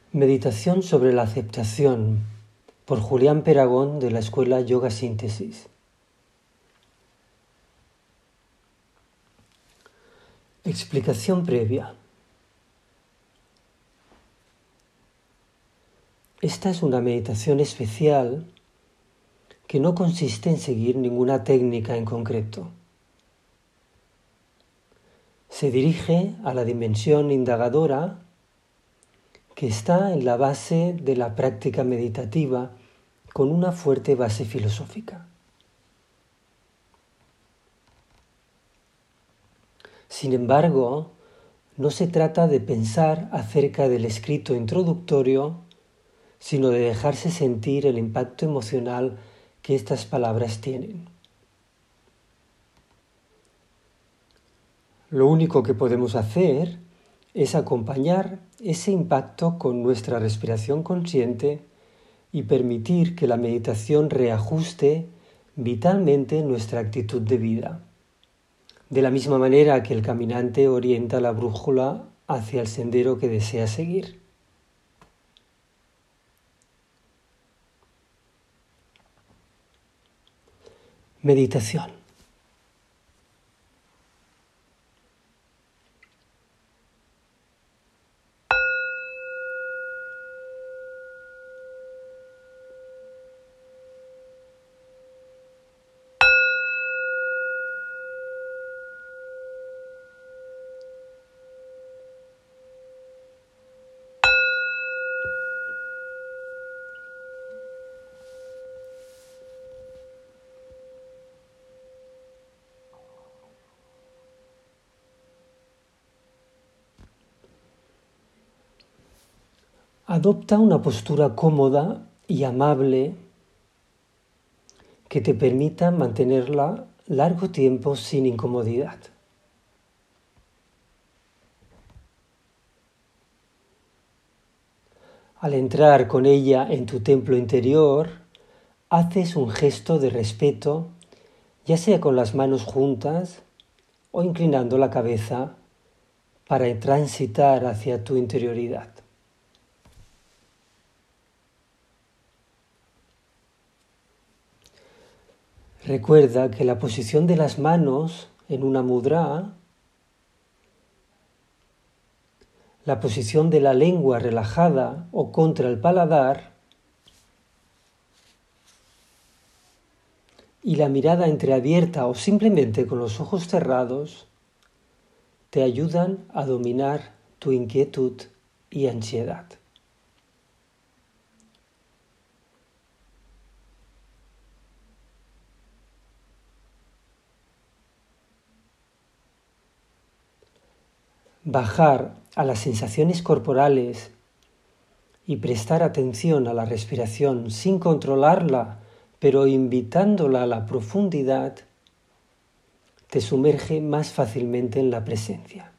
Meditación sobre la aceptación por Julián Peragón de la Escuela Yoga Síntesis. Explicación previa. Esta es una meditación especial que no consiste en seguir ninguna técnica en concreto. Se dirige a la dimensión indagadora que está en la base de la práctica meditativa con una fuerte base filosófica. Sin embargo, no se trata de pensar acerca del escrito introductorio, sino de dejarse sentir el impacto emocional que estas palabras tienen. Lo único que podemos hacer es acompañar ese impacto con nuestra respiración consciente y permitir que la meditación reajuste vitalmente nuestra actitud de vida, de la misma manera que el caminante orienta la brújula hacia el sendero que desea seguir. Meditación. Adopta una postura cómoda y amable que te permita mantenerla largo tiempo sin incomodidad. Al entrar con ella en tu templo interior, haces un gesto de respeto, ya sea con las manos juntas o inclinando la cabeza para transitar hacia tu interioridad. Recuerda que la posición de las manos en una mudra, la posición de la lengua relajada o contra el paladar y la mirada entreabierta o simplemente con los ojos cerrados te ayudan a dominar tu inquietud y ansiedad. Bajar a las sensaciones corporales y prestar atención a la respiración sin controlarla, pero invitándola a la profundidad, te sumerge más fácilmente en la presencia.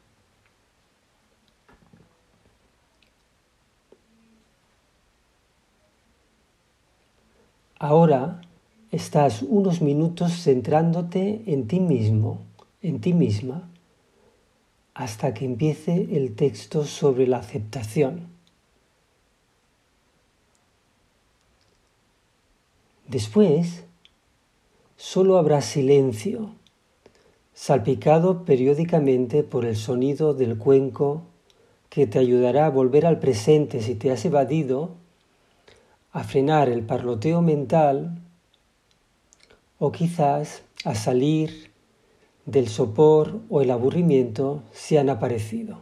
Ahora estás unos minutos centrándote en ti mismo, en ti misma, hasta que empiece el texto sobre la aceptación. Después, solo habrá silencio, salpicado periódicamente por el sonido del cuenco que te ayudará a volver al presente si te has evadido, a frenar el parloteo mental o quizás a salir del sopor o el aburrimiento si han aparecido.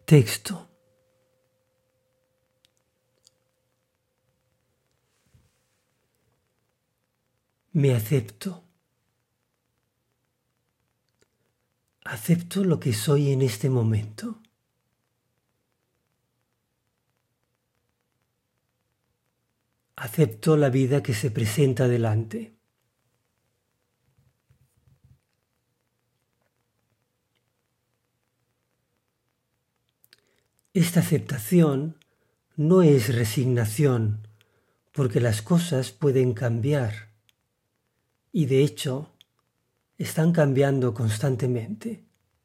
Texto. Me acepto. Acepto lo que soy en este momento. Acepto la vida que se presenta delante. Esta aceptación no es resignación, porque las cosas pueden cambiar y de hecho están cambiando constantemente.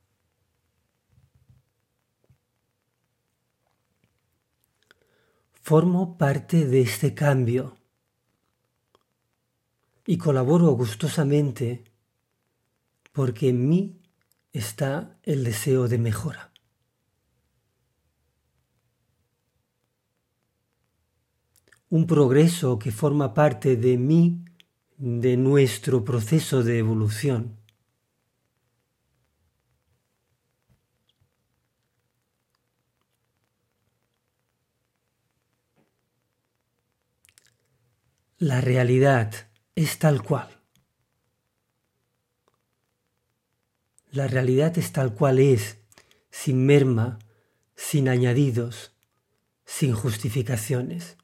Formo parte de este cambio y colaboro gustosamente porque en mí está el deseo de mejora. Un progreso que forma parte de mí, de nuestro proceso de evolución. La realidad es tal cual. La realidad es tal cual es, sin merma, sin añadidos, sin justificaciones.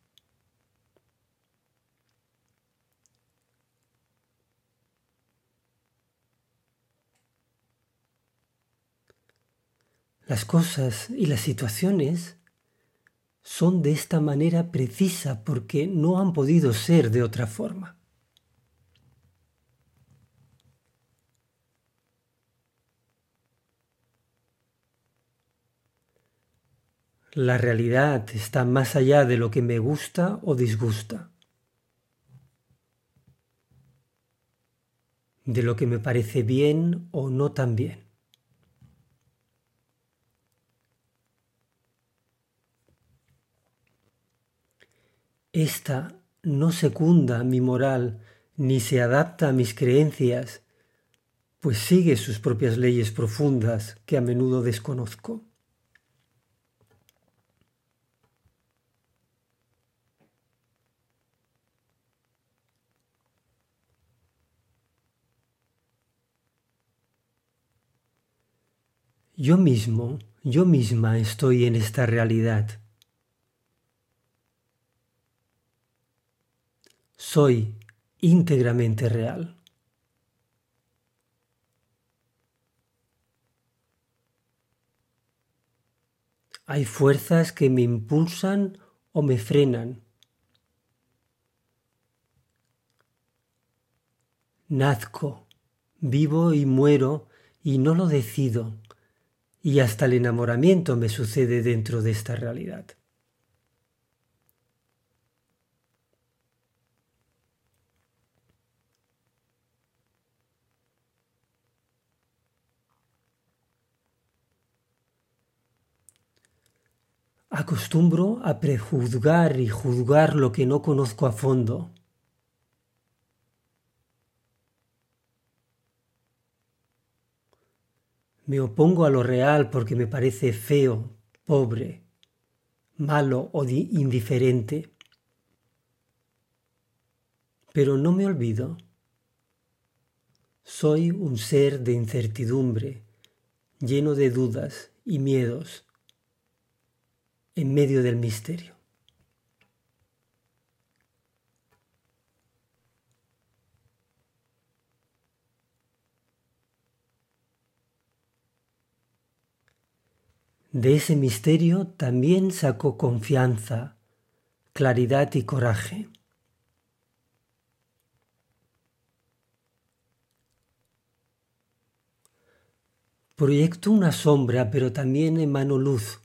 Las cosas y las situaciones son de esta manera precisa porque no han podido ser de otra forma. La realidad está más allá de lo que me gusta o disgusta, de lo que me parece bien o no tan bien. Esta no secunda mi moral ni se adapta a mis creencias, pues sigue sus propias leyes profundas que a menudo desconozco. Yo mismo, yo misma estoy en esta realidad. Soy íntegramente real. Hay fuerzas que me impulsan o me frenan. Nazco, vivo y muero y no lo decido, y hasta el enamoramiento me sucede dentro de esta realidad. Acostumbro a prejuzgar y juzgar lo que no conozco a fondo. Me opongo a lo real porque me parece feo, pobre, malo o indiferente. Pero no me olvido. Soy un ser de incertidumbre, lleno de dudas y miedos, en medio del misterio. De ese misterio también saco confianza, claridad y coraje. Proyecto una sombra, pero también emano luz.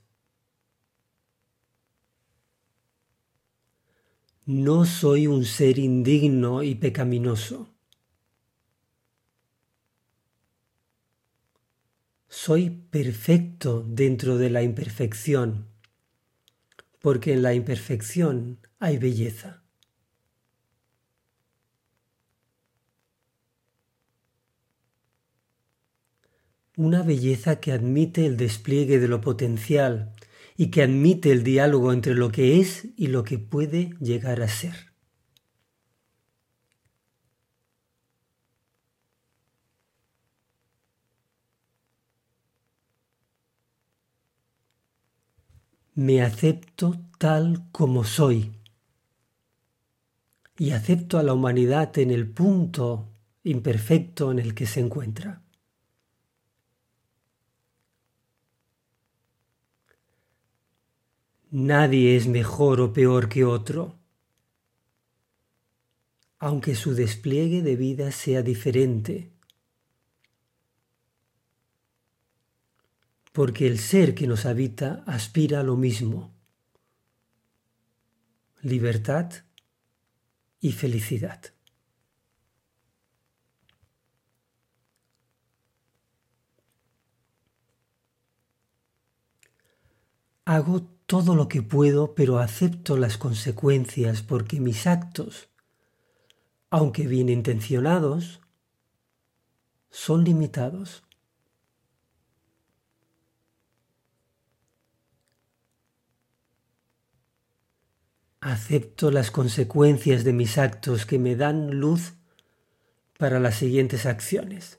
No soy un ser indigno y pecaminoso. Soy perfecto dentro de la imperfección, porque en la imperfección hay belleza. una belleza que admite el despliegue de lo potencial y que admite el diálogo entre lo que es y lo que puede llegar a ser. Me acepto tal como soy y acepto a la humanidad en el punto imperfecto en el que se encuentra. Nadie es mejor o peor que otro, aunque su despliegue de vida sea diferente, porque el ser que nos habita aspira a lo mismo: libertad y felicidad. Hago todo lo que puedo, pero acepto las consecuencias porque mis actos, aunque bien intencionados, son limitados. Acepto las consecuencias de mis actos que me dan luz para las siguientes acciones.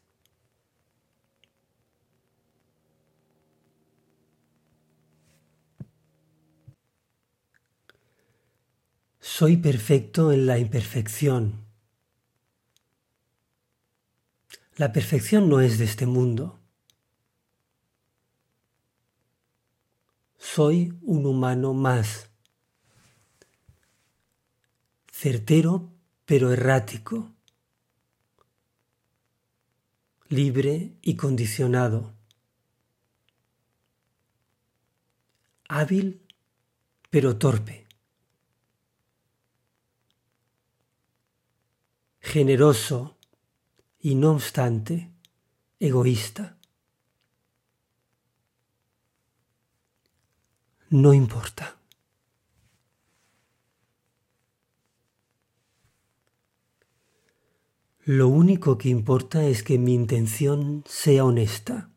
Soy perfecto en la imperfección. La perfección no es de este mundo. Soy un humano más, certero pero errático, libre y condicionado, hábil pero torpe, generoso y no obstante egoísta. No importa. Lo único que importa es que mi intención sea honesta.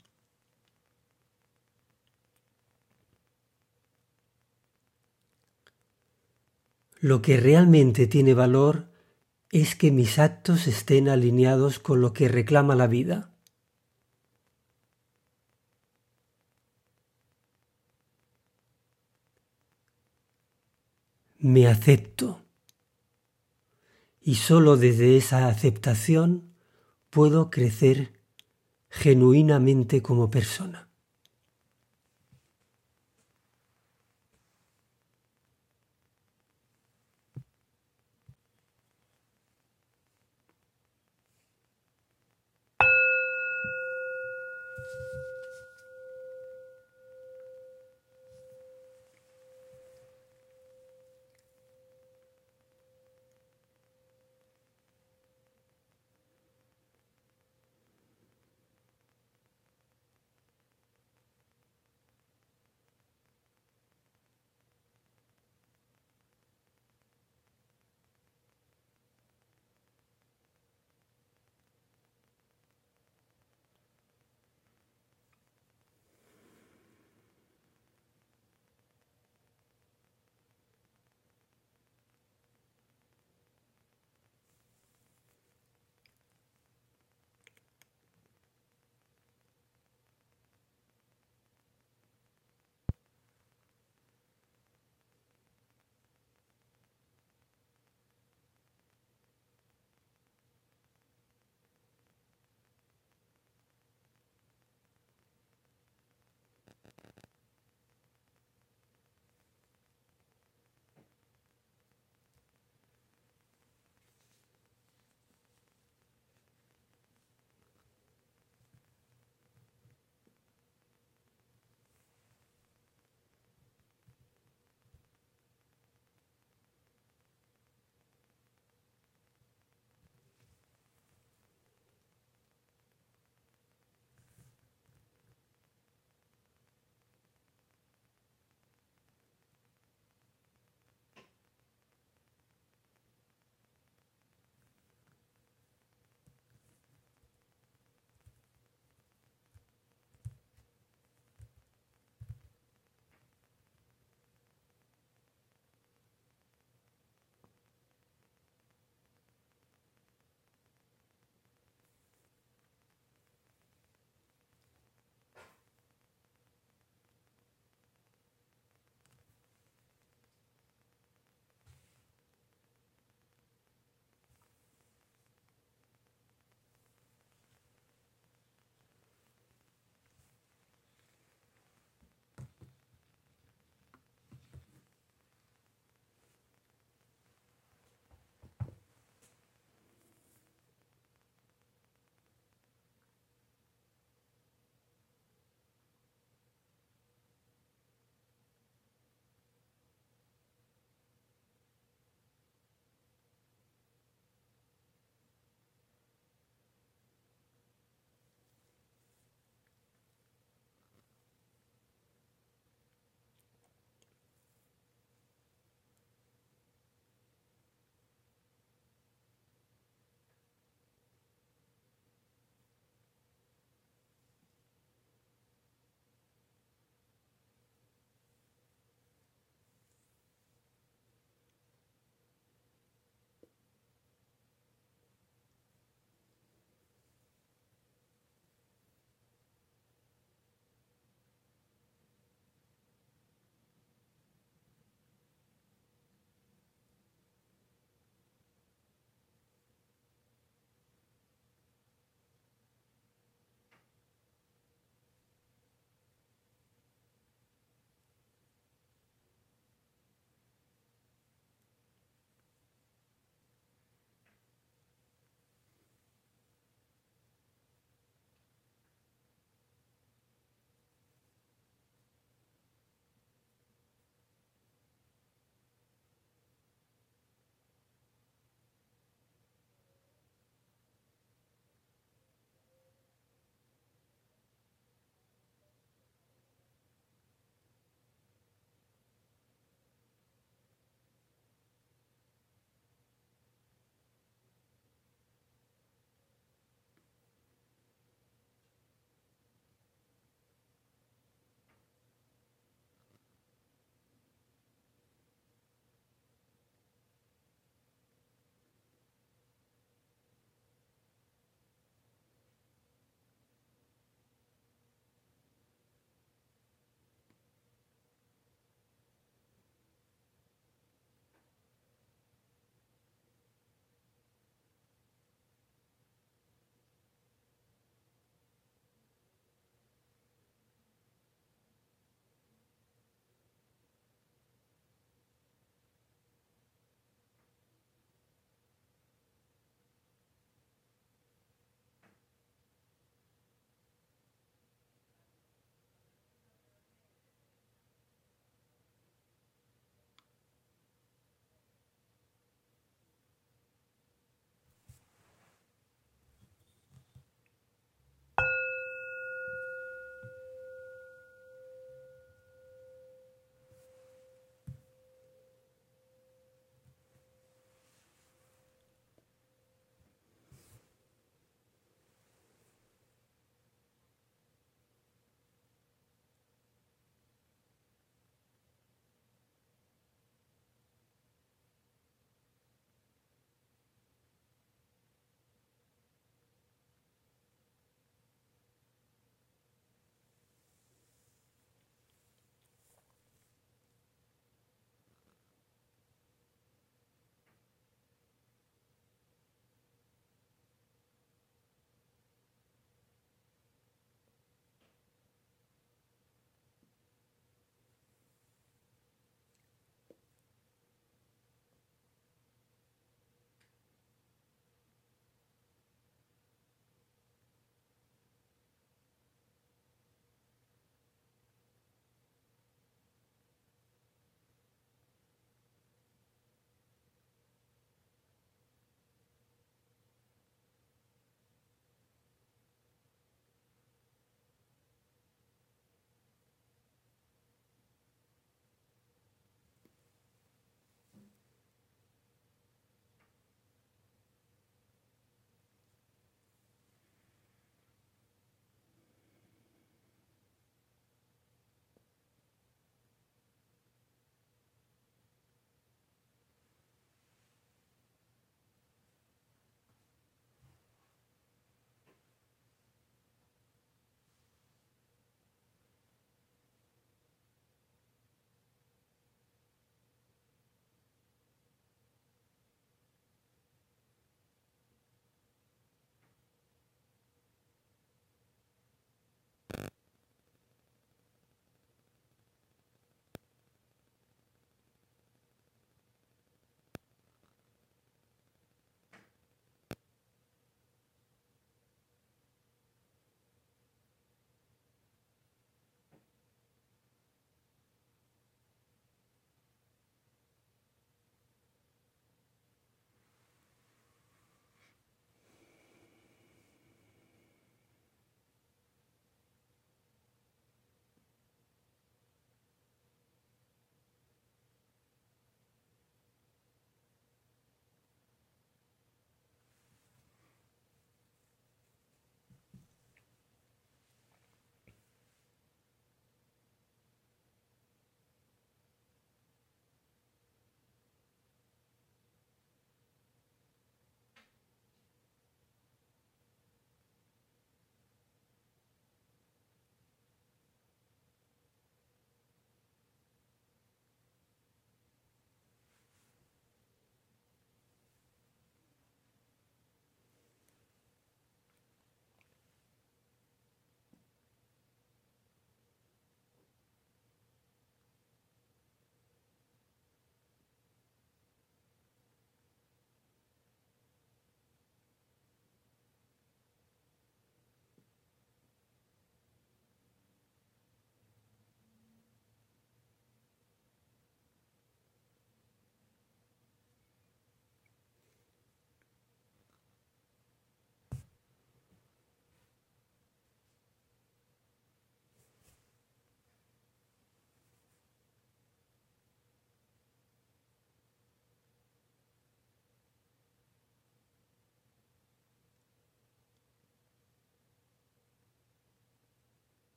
Lo que realmente tiene valor es que mis actos estén alineados con lo que reclama la vida. Me acepto y solo desde esa aceptación puedo crecer genuinamente como persona.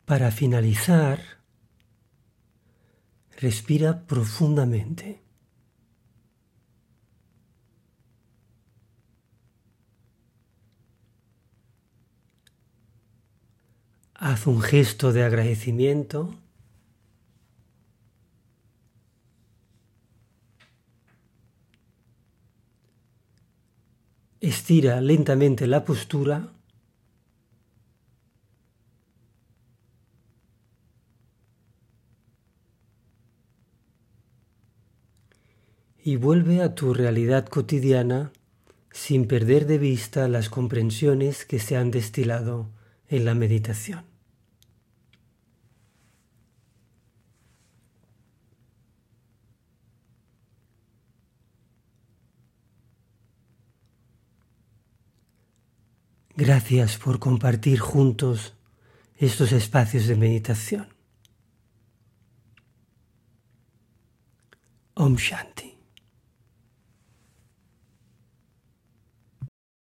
Para finalizar, respira profundamente. Haz un gesto de agradecimiento. Estira lentamente la postura. Y vuelve a tu realidad cotidiana sin perder de vista las comprensiones que se han destilado en la meditación. Gracias por compartir juntos estos espacios de meditación. Om Shanti.